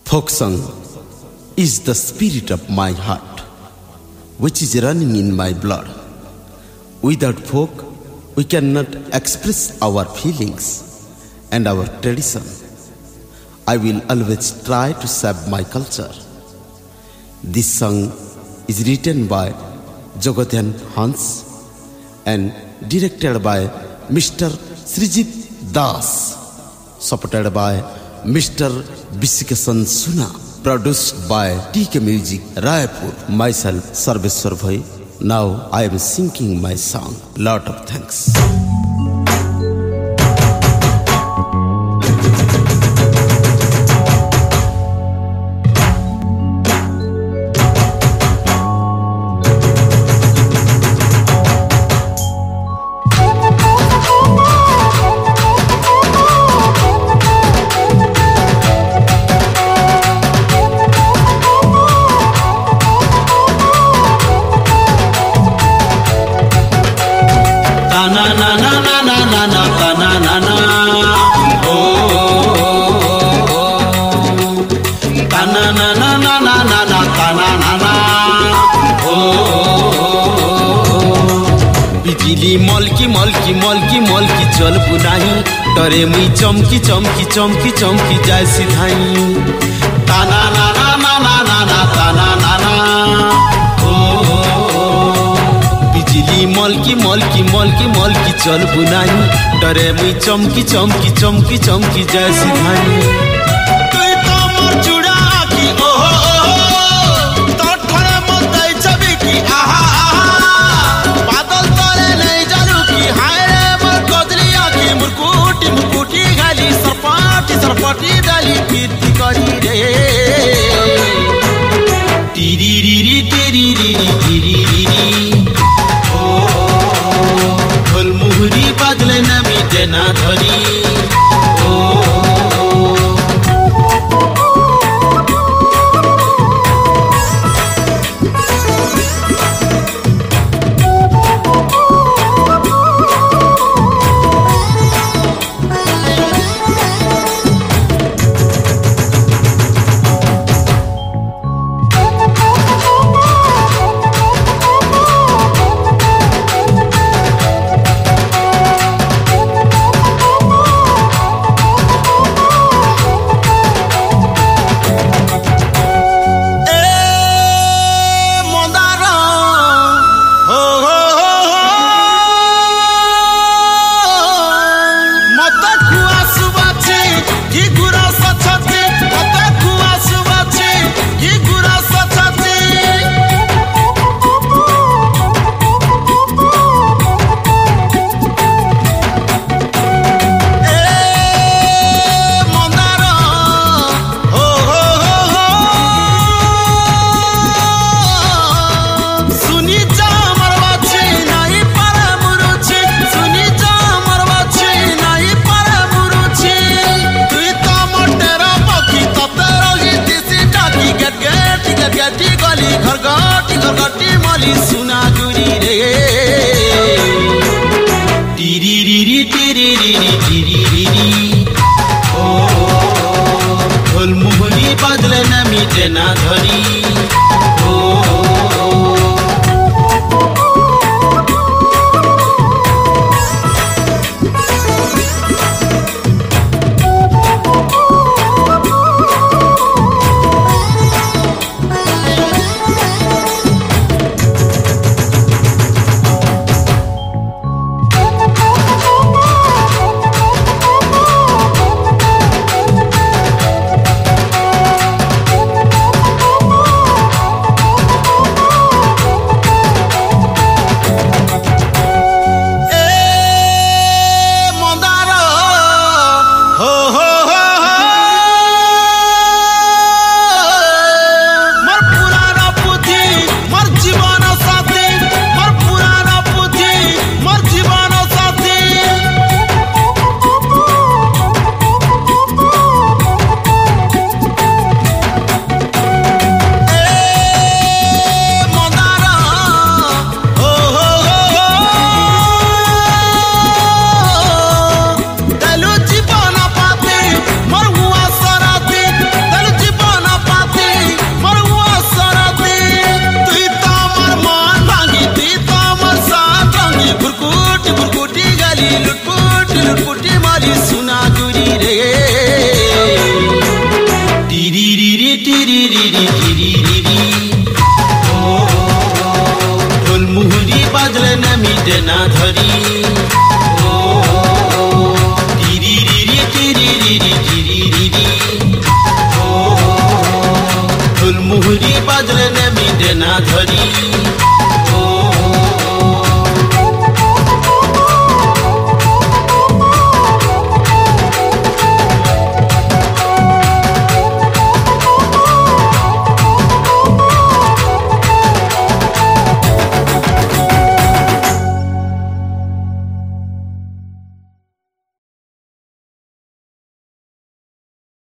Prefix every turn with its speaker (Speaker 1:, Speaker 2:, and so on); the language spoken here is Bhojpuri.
Speaker 1: Folk song is the spirit of my heart, which is running in my blood. Without folk, we cannot express our feelings and our tradition. I will always try to save my culture. This song is written by Jogadhyan Hans and directed by Mr. Srijit Das, supported by Mr. Bisikasan Suna, produced by TK Music, Raipur. Myself, Sarveshwar Bhai. Now I am singing my song. Lot of thanks.
Speaker 2: बिजली मलकी मलकी मलकी मलकी चल बुनाही डरे मुई चमकी चमकी चमकी चमकी जाय सिधाई ताना ना ना ना ना ना ना ताना ना ना बिजली मलकी मलकी मलकी मलकी चल बुनाही डरे मुई चमकी चमकी चमकी चमकी जाय सिधाई तुई तो मोर चुड़ा की ओ तो ठरे मन दई छबी की आहा सरपटी डाली कीर्ति करी रे टीरी रीरी टीरी रीरी टीरी रीरी ढोल मुहुरी बाजले न मिटे ना धरी सुना गुरी रे टीरी रीरी टीरी रीरी टीरी रीरी ढोल मुहुरी बाजले न मिटे ना धरी बीड़ी